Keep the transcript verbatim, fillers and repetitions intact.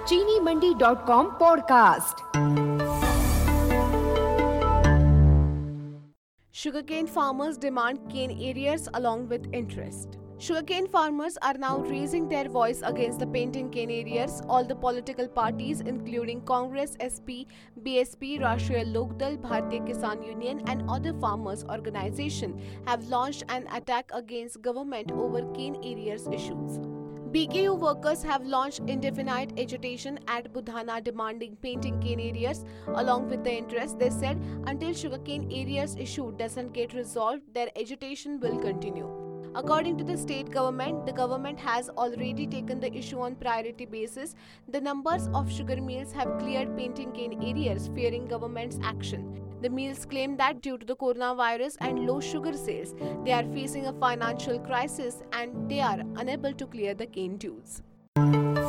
चीनी Mandi dot com podcast. Sugarcane farmers demand cane arrears along with interest. Sugarcane farmers are now raising their voice against the painting cane arrears. All the political parties, including Congress, S P, B S P, Rashtriya Lokdal, Bharatiya Kisan Union, and other farmers' organizations, have launched an attack against government over cane arrears issues. B K U workers have launched indefinite agitation at Budhana demanding painting cane arrears along with the interest. They said until sugarcane arrears issue doesn't get resolved, their agitation will continue. According to the state government, the government has already taken the issue on priority basis. The numbers of sugar mills have cleared painting cane arrears, fearing government's action. The mills claim that due to the coronavirus and low sugar sales, they are facing a financial crisis and they are unable to clear the cane dues.